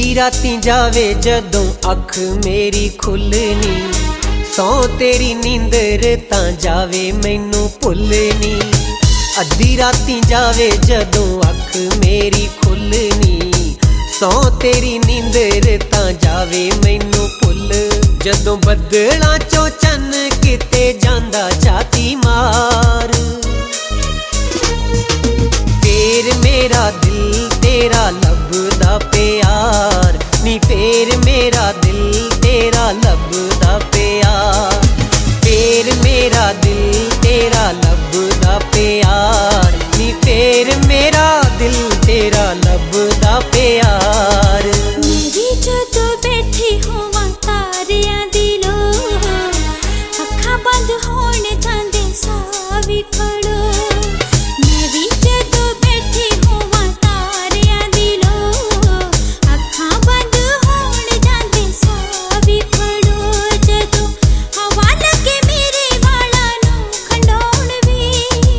राती जावे जदों अख मेरी खुलनी, सौ तेरी नींदर तां जावे मैनू भुलनी। अद्धी राती जावे जदों अख मेरी खुलनी, सौ तेरी नींदर तां जावे मैनू भुल। जदों बदलां चों चन किते जांदा छाती मार, फेर मेरा दिल तेरा लभदा प्यार नी, फेर मेरा दिल तेरा लभदा प्यार, फेर मेरा दिल तेरा लभदा प्यार नी, फेर मेरा दिल तेरा लभदा प्यार। मेरी जदों बैठी होवां तारियां दी लो, अखां बंद होण जांदे साह वी खड़ो। मेरी जदों बैठी होवां तारियां दी लो, अखां बंद होण जांदे साह वी खड़ो। जदों हवा लगे मेरे वालां नूं खंडौण वे,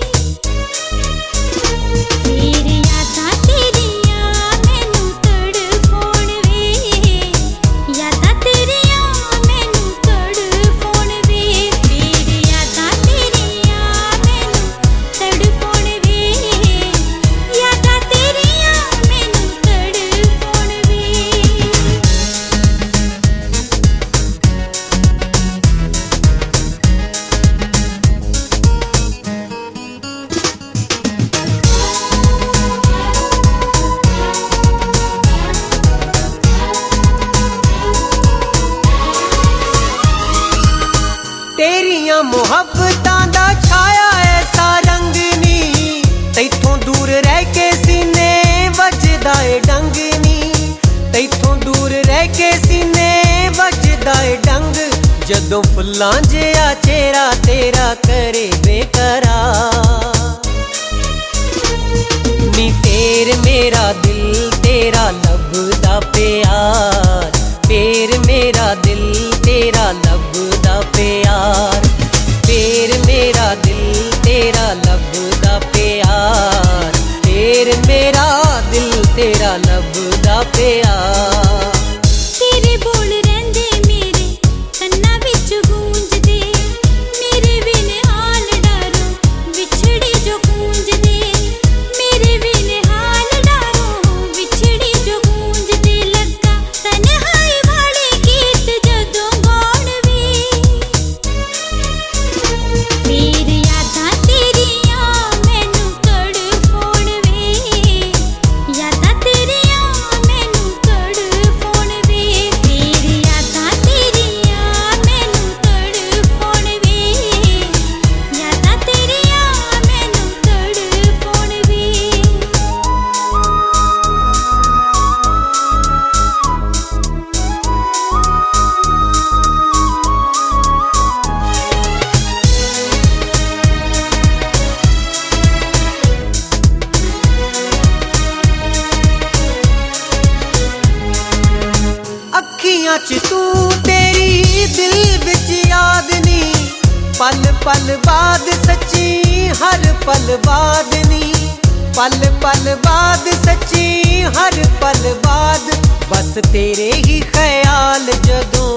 फेर यादां तेरियां मैनू तड़फोण वे, यादां तेरियां मैनू तड़फोण वे, फेर यादां तेरियां मैनू तड़फोण वे, यादां तेरियां मैनू तड़फोण वे। तेरियां मुहब्बतां दा छाया ऐसा रंग नी, तैथों दूर रह के सीने वजदा ए डंग नी, तैथों दूर रह के सीने वजदा ए डंग। जदों फुल्लां जिहा चेहरा तेरा करे बेकरार नी, फेर मेरा दिल तेरा लभदा प्यार, फेर मेरा दिल तेरा लभदा प्यार, फेर मेरा दिल तेरा लभदा प्यार, फेर मेरा दिल तेरा लभदा प्यार। तेरे बोल रहिंदे मेरे कन्नां विच गूंजदे, मेरे बिन हाल डारो विछड़ी जो गूंजदे, मेरे बिन हाल डारो विछड़ी जो गूंजदे। लगा तन्हाई वाले गीत जदों गाउण वे, फेर यादां तेरियां मैनू तड़फोण वे, यादां तेरियां मैनू तड़फोण वे, फेर यादां तेरियां मैनू तड़फोण वे, यादां तेरियां मैनू तड़फोण वे। अखियां च तू तेरी दिल विच याद नी, पल पल बाद सच्ची हर पल बाद नी, पल पल बाद सच्ची हर पल बाद। बस तेरे ही ख्याल जदों